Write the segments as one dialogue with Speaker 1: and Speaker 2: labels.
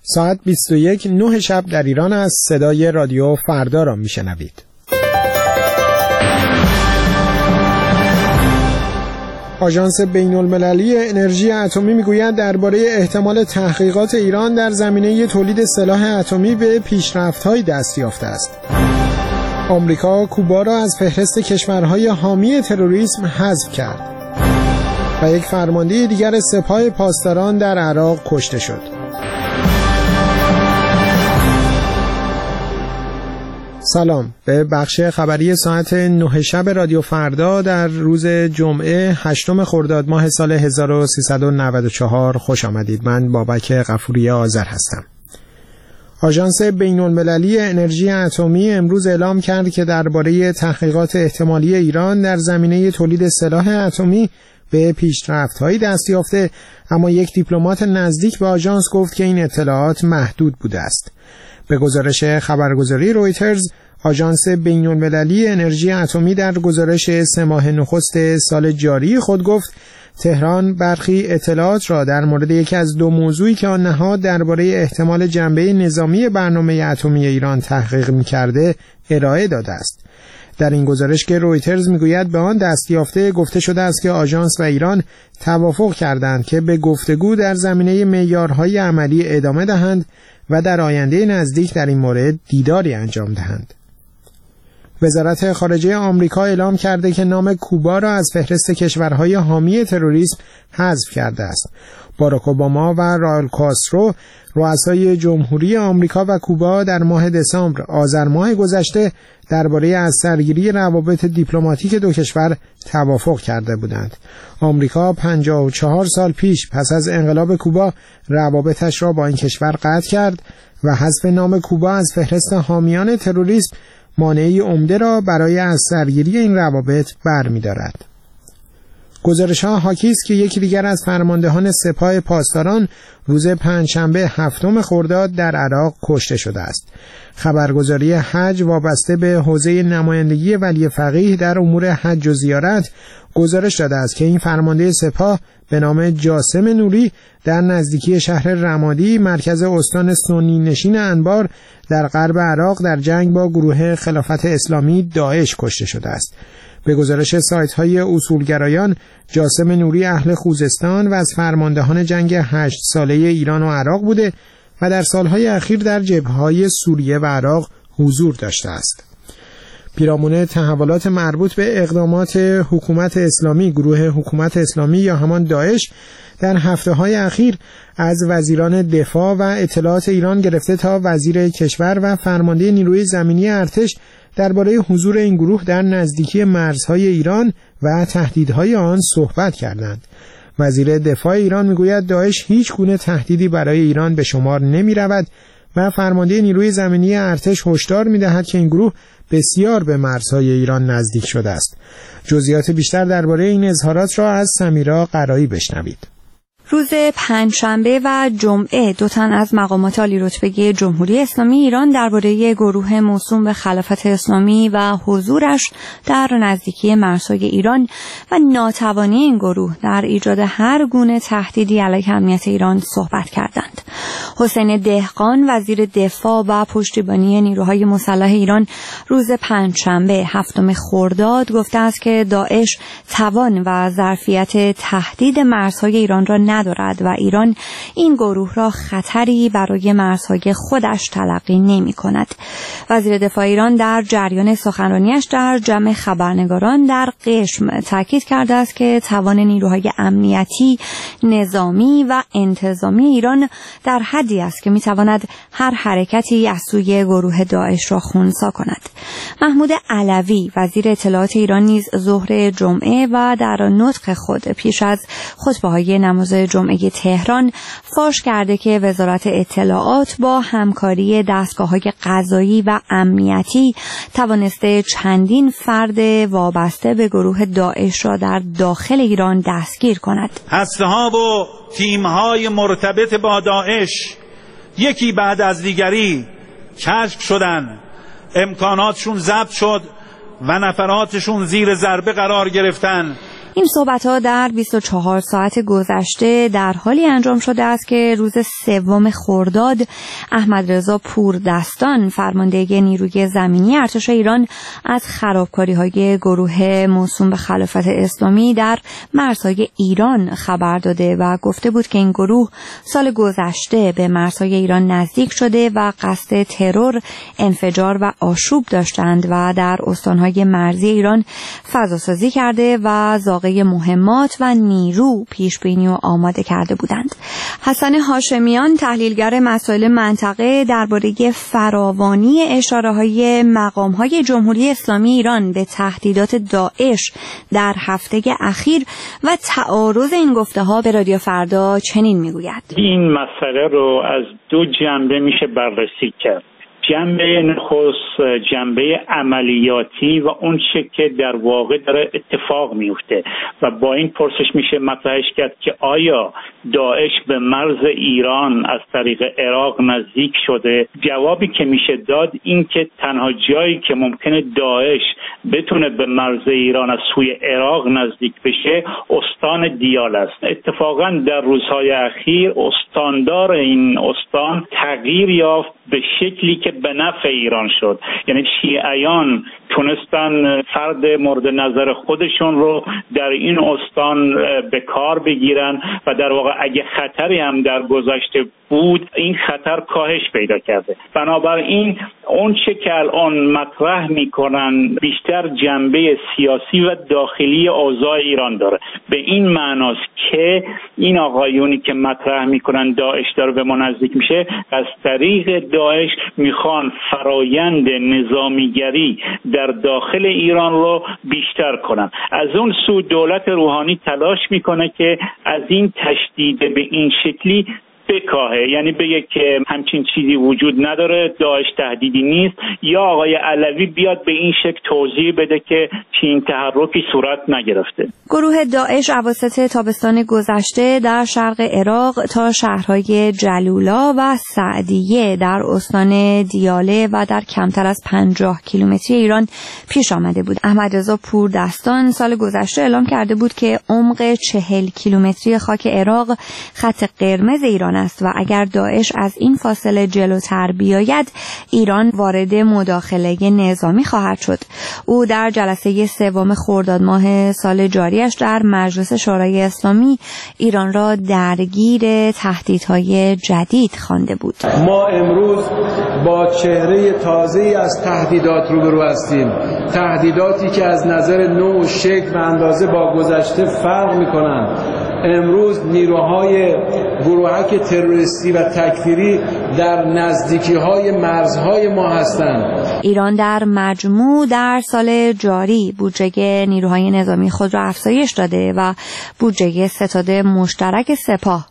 Speaker 1: ساعت 21:09 شب در ایران است. صدای رادیو فردا را میشنوید. آژانس بین‌المللی انرژی اتمی میگوید درباره احتمال تحقیقات ایران در زمینه تولید سلاح اتمی به پیشرفت‌های دست یافته است. آمریکا کوبا را از فهرست کشورهای حامی تروریسم حذف کرد و یک فرمانده دیگر سپاه پاسداران در عراق کشته شد. سلام، به بخش خبری ساعت 9 شب رادیو فردا در روز جمعه 8 خرداد ماه سال 1394 خوش آمدید. من بابک غفوری آذر هستم. آژانس بین‌المللی انرژی اتمی امروز اعلام کرد که درباره تحقیقات احتمالی ایران در زمینه تولید سلاح اتمی به پیشرفت‌های دست یافته، اما یک دیپلمات نزدیک به آژانس گفت که این اطلاعات محدود بوده است. به گزارش خبرگزاری رویترز، آژانس بین‌المللی انرژی اتمی در گزارش 3 ماه نخست سال جاری خود گفت تهران برخی اطلاعات را در مورد یکی از 2 موضوعی که آن نهاد درباره احتمال جنبه نظامی برنامه اتمی ایران تحقیق می‌کرده ارائه داده است. در این گزارش که رویترز میگوید به آن دستیافته گفته شده است که آژانس و ایران توافق کردند که به گفتگو در زمینه معیارهای عملی ادامه دهند و در آینده نزدیک در این مورد دیداری انجام دهند. وزارت خارجه آمریکا اعلام کرده که نام کوبا را از فهرست کشورهای حامی تروریسم حذف کرده است. باراک اوباما و راول کاسترو، رؤسای جمهوری آمریکا و کوبا، در ماه دسامبر آذر ماه گذشته درباره از سرگیری روابط دیپلماتیک دو کشور توافق کرده بودند. آمریکا 54 سال پیش پس از انقلاب کوبا روابطش را با این کشور قطع کرد و حذف نام کوبا از فهرست حامیان تروریسم مانعی عمده را برای از سرگیری این روابط برمی‌دارد. گزارش‌ها حاکی است که یکی دیگر از فرماندهان سپاه پاسداران روز پنجشنبه 7 خرداد در عراق کشته شده است. خبرگزاری حج وابسته به حوزه نمایندگی ولی فقیه در امور حج و زیارت گزارش داده است که این فرمانده سپاه به نام جاسم نوری در نزدیکی شهر رمادی، مرکز استان سنی نشین انبار در غرب عراق، در جنگ با گروه خلافت اسلامی داعش کشته شده است. به گزارش سایت‌های اصولگرایان، جاسم نوری اهل خوزستان و از فرماندهان جنگ 8 ساله ایران و عراق بوده و در سالهای اخیر در جبهه‌های سوریه و عراق حضور داشته است. پیرامون تحولات مربوط به اقدامات حکومت اسلامی، گروه حکومت اسلامی یا همان داعش در هفته‌های اخیر از وزیران دفاع و اطلاعات ایران گرفته تا وزیر کشور و فرمانده نیروی زمینی ارتش درباره حضور این گروه در نزدیکی مرزهای ایران و تهدیدهای آن صحبت کردند. وزیر دفاع ایران میگوید داعش هیچ گونه تهدیدی برای ایران به شمار نمی رود و فرمانده نیروی زمینی ارتش هشدار می دهد که این گروه بسیار به مرزهای ایران نزدیک شده است. جزئیات بیشتر درباره این اظهارات را از سمیرا قرایی بشنوید.
Speaker 2: روز پنجشنبه و جمعه 2 تن از مقامات عالی رتبه جمهوری اسلامی ایران درباره گروه موسوم به خلافت اسلامی و حضورش در نزدیکی مرزهای ایران و ناتوانی این گروه در ایجاد هر گونه تهدیدی علیه امنیت ایران صحبت کردند. حسین دهقان، وزیر دفاع و پشتیبانی نیروهای مسلح ایران، روز پنجشنبه 7 خرداد گفته است که داعش توان و ظرفیت تهدید مرزهای ایران را ندارد و ایران این گروه را خطری برای مرزهای خودش تلقی نمی کند. وزیر دفاع ایران در جریان سخنرانیش در جمع خبرنگاران در قشم تاکید کرده است که توان نیروهای امنیتی، نظامی و انتظامی ایران در حدی است که می تواند هر حرکتی از سوی گروه داعش را خنثی کند. محمود علوی، وزیر اطلاعات ایران، نیز ظهر جمعه و در نطق خود پیش از خطبه‌های نماز جمعه تهران فاش کرده که وزارت اطلاعات با همکاری دستگاه‌های قضایی و امنیتی توانسته چندین فرد وابسته به گروه داعش را در داخل ایران دستگیر کند.
Speaker 3: هسته‌ها و تیم‌های مرتبط با داعش یکی بعد از دیگری کشف شدند، امکاناتشون ضبط شد و نفراتشون زیر ضربه قرار گرفتن
Speaker 2: این صحبت‌ها در 24 ساعت گذشته در حالی انجام شده است که روز 3 خرداد احمدرضا پوردستان فرمانده نیروی زمینی ارتش ایران از خرابکاری‌های گروه موسوم به خلافت اسلامی در مرزهای ایران خبر داده و گفته بود که این گروه سال گذشته به مرزهای ایران نزدیک شده و قصد ترور، انفجار و آشوب داشتند و در استانهای مرزی ایران فضاسازی کرده و زاغه مهمات و نیرو پیش بینی و آماده کرده بودند. حسن هاشمیان تحلیلگر مسائل منطقه درباره فراوانی اشاره‌های مقام‌های جمهوری اسلامی ایران به تهدیدات داعش در هفته اخیر و تعارض این گفته‌ها به رادیو فردا چنین میگوید:
Speaker 4: این مسئله رو از 2 جنبه میشه بررسی کرد. جنبه نخست جنبه عملیاتی و اون چه که در واقع داره اتفاق میفته و با این پرسش میشه مطرحش کرد که آیا داعش به مرز ایران از طریق عراق نزدیک شده؟ جوابی که میشه داد این که تنها جایی که ممکنه داعش بتونه به مرز ایران از سوی عراق نزدیک بشه استان دیال است. اتفاقا در روزهای اخیر استاندار این استان تغییر یافت به شکلی که به نفع ایران شد، یعنی شیعیان تونستن فرد مورد نظر خودشون رو در این استان به کار بگیرن و در واقع اگه خطری هم در گذشته بود این خطر کاهش پیدا کرده. بنابراین اون چه که الان مطرح میکنن بیشتر جنبه سیاسی و داخلی اوضاع ایران داره. به این معناست که این آقایونی که مطرح میکنن داعش داره به ما نزدیک میشه، از طریق داعش میخوان فرایند نظامیگری در داخل ایران رو بیشتر کنن. از اون سو دولت روحانی تلاش میکنه که از این تشدید به این شکلی بکاهه، یعنی بگه که همچین چیزی وجود نداره، داعش تهدیدی نیست، یا آقای علوی بیاد به این شکل توضیح بده که چین تحرکی صورت نگرفته.
Speaker 2: گروه داعش اواسط تابستان گذشته در شرق عراق تا شهرهای جلولا و سعدیه در استان دیاله و در کمتر از 50 کیلومتری ایران پیش آمده بود. احمدرضا پوردستان سال گذشته اعلام کرده بود که عمق 40 کیلومتری خاک عراق خط قرمز ایران است و اگر داعش از این فاصله جلوتر بیاید ایران وارد مداخله نظامی خواهد شد. او در جلسه 3 خرداد ماه سال جاریش در مجلس شورای اسلامی ایران را درگیر تهدیدهای جدید خوانده بود.
Speaker 5: ما امروز با چهره تازه‌ای از تهدیدات روبرو هستیم، تهدیداتی که از نظر نوع و شکل و اندازه با گذشته فرق می‌کنند. امروز نیروهای گروهک تروریستی و تکفیری در نزدیکی‌های مرزهای ما هستند.
Speaker 2: ایران در مجموع در سال جاری بودجه نیروهای نظامی خود را افزایش داده و بودجه ستاد مشترک سپاه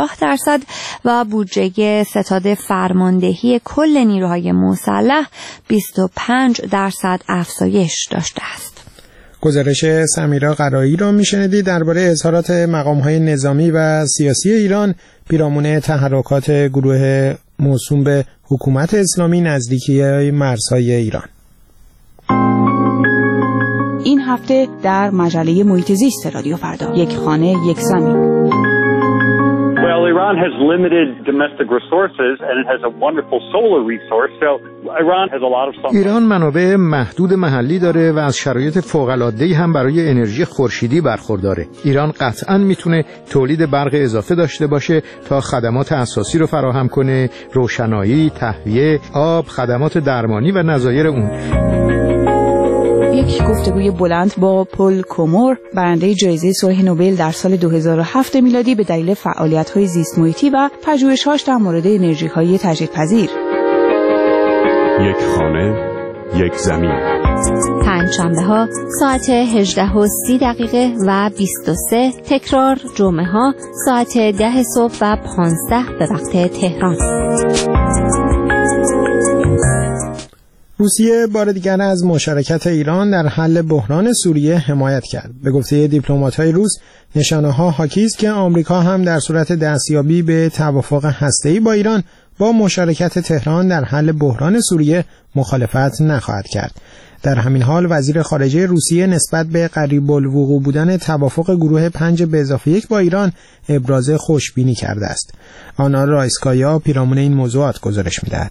Speaker 2: 50% و بودجه ستاد فرماندهی کل نیروهای مسلح 25% افزایش داشته است.
Speaker 1: گزارش سمیرا قرایی را میشنیدید درباره اظهارات مقام‌های نظامی و سیاسی ایران پیرامون تحرکات گروه موسوم به حکومت اسلامی نزدیکی مرزهای ایران.
Speaker 6: این هفته در مجله محیط زیست رادیو فردا، یک خانه یک زمین.
Speaker 7: Well, Iran has limited domestic resources and it has a wonderful solar resource. So Iran has a lot of sun.
Speaker 8: ایران منابع محدود محلی داره و از شرایط فوق‌العاده‌ای هم برای انرژی خورشیدی برخورداره. ایران قطعاً میتونه تولید برق اضافه داشته باشه تا خدمات اساسی رو فراهم کنه، روشنایی، تهویه، آب، خدمات درمانی و نظایر اون.
Speaker 6: یک گفتگوی بلند با پل کومور، برنده جایزه صلح نوبل در سال 2007 میلادی به دلیل فعالیت‌های زیست محیطی و پژوهش‌هاش در مورد انرژی‌های تجدیدپذیر.
Speaker 9: یک خانه، یک زمین.
Speaker 10: پنجشنبه‌ها ساعت 18:30 و 23، تکرار جمعه‌ها ساعت 10 صبح و 15 به وقت تهران.
Speaker 1: روسیه بار دیگر از مشارکت ایران در حل بحران سوریه حمایت کرد. به گفته دیپلمات‌های روس، نشانه‌ها حاکی است که آمریکا هم در صورت دستیابی به توافق هسته‌ای با ایران با مشارکت تهران در حل بحران سوریه مخالفت نخواهد کرد. در همین حال وزیر خارجه روسیه نسبت به قریب الوقوع بودن توافق گروه 5+1 با ایران ابراز خوشبینی کرده است. آنا رایسکایا پیرامون این موضوعات گزارش می‌دهد.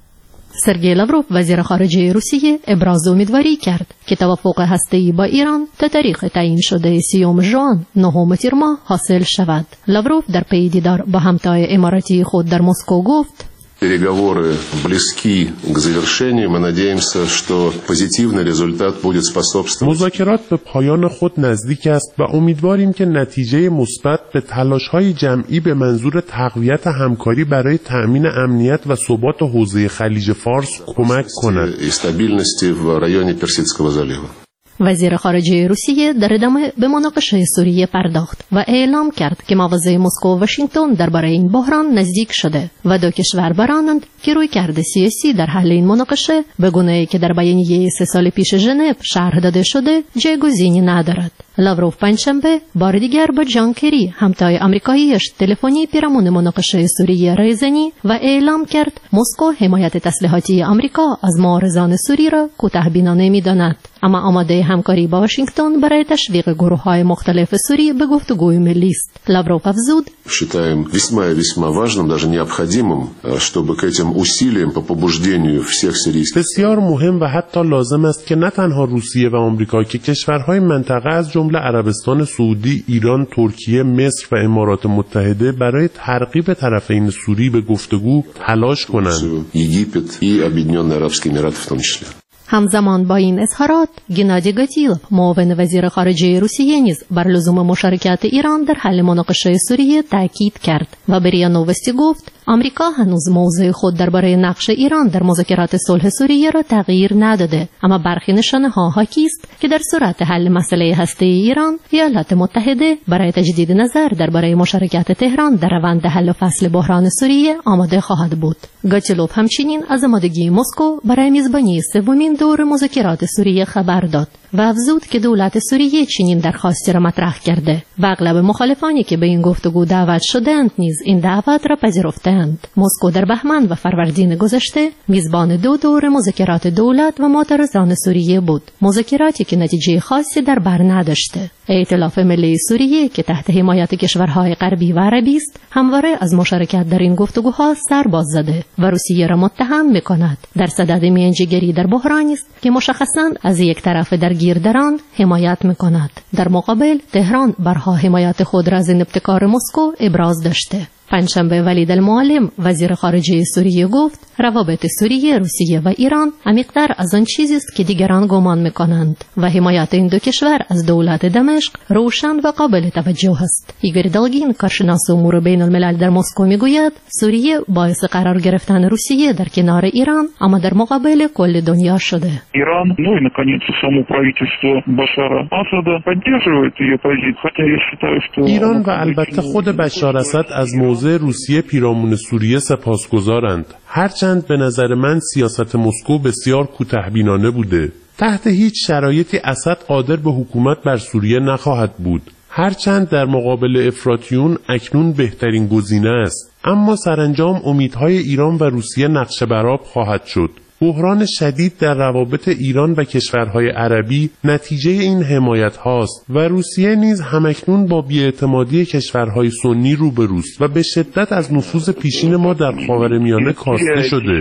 Speaker 11: سرگئی لاوروف وزیر خارجه روسیه ابراز امیدواری کرد که توافق هسته‌ای با ایران تا تاریخ تعیین شده 30 ژوئن 9 تیر ماه حاصل شود. لاوروف در پی دیدار با همتای اماراتی خود در مسکو گفت:
Speaker 12: Переговоры близки к завершению. Мы надеемся, что позитивный результат будет способствовать.
Speaker 13: مذاکرات به پایان خود نزدیک است و امیدواریم که نتیجه مثبت به تلاش‌های جمعی به منظور تقویت همکاری برای تأمین امنیت و ثبات حوزه خلیج فارس کمک کند.
Speaker 12: استابильности в районе Персидского залива.
Speaker 11: وزیر خارجه روسیه در ادامه به مناقشه سوریه پرداخت و اعلام کرد که مواضع مسکو و واشنگتن درباره این بحران نزدیک شده و دو کشور برآورند که رویکرد سیاسی در حل این مناقشه به گونه‌ای که در بیانیه 3 سال پیش ژنو شرح داده شده جایگزینی ندارد. لاوروف پنجشنبه بار دیگر با جان کری همتای آمریکاییش تلفنی پیرامون مناقشه سوریه رای زنی و اعلام کرد مسکو حمایت تسلیحاتی آمریکا از معارضان سوری را کوتاه‌بینانه می‌داند، اما آماده همکاری با واشنگتن برای تشویق گروه‌های مختلف سوری به گفتگوی ملی است. لاوروف افزود:
Speaker 12: считаем весьма и весьма важным, даже необходимым, чтобы к этим усилиям по побуждению всех сирийских.
Speaker 13: بسیار مهم و حتی لازم است که نه تنها روسیه و آمریکا که کشورهای منطقه از جمله عربستان سعودی، ایران، ترکیه، مصر و امارات متحده برای ترغیب طرفین سوری به گفتگو تلاش کنند.
Speaker 12: Египет и Объединенные Арабские Эмираты в том числе.
Speaker 11: همزمان با این اظهارات گنادی گاتیلوف معاون وزیر خارجه روسیه نیز بر لزوم مشارکت ایران در حل مناقشه سوریه تاکید کرد و به ریا نووستی گفت آمریکا هنوز موضع خود درباره نقش ایران در مذاکرات صلح سوریه را تغییر نداده، اما برخی نشانه‌ها حاکی است که در صورت حل مسئله هسته‌ای ایران ایالات متحده برای تجدید نظر درباره مشارکت تهران در روند حل و فصل بحران سوریه آماده خواهد بود. گاتیلوف همچنین از آمادگی مسکو برای میزبانی سومین دور مذاکرات سوریه خبر داد و افزود که دولت سوریه چنین درخواستی را مطرح کرده و اغلب مخالفانی که به این گفتگو دعوت شدند نیز این دعوت را پذیرفتند. مسکو در بهمن و فروردین گذشته میزبان 2 دور مذاکرات دولت و معترضان سوریه بود، مذاکراتی که نتیجه خاصی در بر نداشته. ائتلاف ملی سوریه که تحت حمایت کشورهای غربی و عربی است همواره از مشارکت در این گفتگوها سر باز زده و روسیه را متهم می‌کند در صدد میانجیگری در بحرانی است که مشخصاً از یک طرف درگیر در آن حمایت می‌کند. در مقابل تهران برها حمایت خود را از این ابتکار مسکو ابراز داشته. پنجشنبه ولید المعلم وزیر خارجه سوریه گفت روابط سوریه، روسیه و ایران عمیق‌تر از آن چیزی است که دیگران گمان می‌کنند و حمایت این دو کشور از دولت دمشق روشن و قابل توجه است. ایگور دالگین کارشناس امور بین الملل در مسکو میگوید سوریه باعث قرار گرفتن روسیه در کنار ایران اما در مقابل کل دنیا شده.
Speaker 14: ایران и наконец само правительство Башара Асада поддерживает ее позицию, хотя я считаю что
Speaker 13: ایران و البته خود بشار اسد از موضع روسیه پیرامون سوریه سپاسگزارند، هرچند به نظر من سیاست مسکو بسیار کوتاه‌بینانه بوده. تحت هیچ شرایطی اسد قادر به حکومت بر سوریه نخواهد بود، هرچند در مقابل افراطیون اکنون بهترین گزینه است، اما سرانجام امیدهای ایران و روسیه نقشه برآب خواهد شد. بحران شدید در روابط ایران و کشورهای عربی نتیجه این حمایت هاست و روسیه نیز همکنون با بی‌اعتمادی کشورهای سنی روبروست و به شدت از نفوذ پیشین ما در خاورمیانه کاسته شده.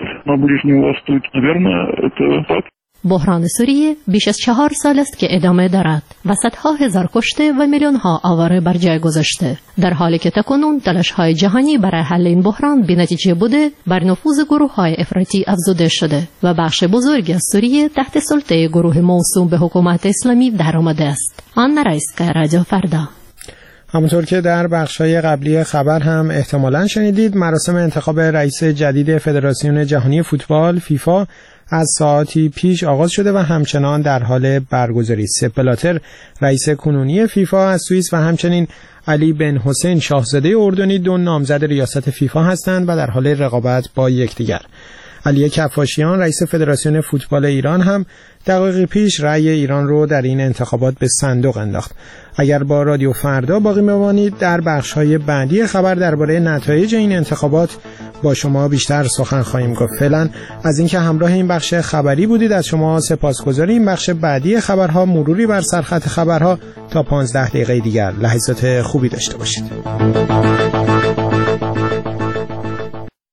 Speaker 11: بحران سوریه بیش از 4 سال است که ادامه دارد و صدها هزار کشته و میلیون‌ها آواره بر جای گذاشته، در حالی که تاکنون تلاش‌های جهانی برای حل این بحران بی‌نتیجه بوده، بر نفوذ گروه‌های افراطی افزوده شده و بخش بزرگی از سوریه تحت سلطه گروه موسوم به حکومت اسلامی درآمده است. آنا رایسکایا، رادیو فردا.
Speaker 1: همونطور که در بخش‌های قبلی خبر هم احتمالاً شنیدید، مراسم انتخاب رئیس جدید فدراسیون جهانی فوتبال فیفا از ساعتی پیش آغاز شده و همچنان در حال برگزاری است. سپ بلاتر رئیس کنونی فیفا از سوئیس و همچنین علی بن حسین شاهزاده اردنی 2 نامزد ریاست فیفا هستند و در حال رقابت با یکدیگر. علی کفاشیان رئیس فدراسیون فوتبال ایران هم دقایقی پیش رأی ایران رو در این انتخابات به صندوق انداخت. اگر با رادیو فردا باقی بمانید در بخش‌های بعدی خبر درباره نتایج این انتخابات با شما بیشتر سخن خواهیم گفت. فعلا از اینکه همراه این بخش خبری بودید از شما سپاسگزاریم. بخش بعدی خبرها مروری بر سرخط خبرها تا 15 دقیقه دیگر. لحظات خوبی داشته باشید.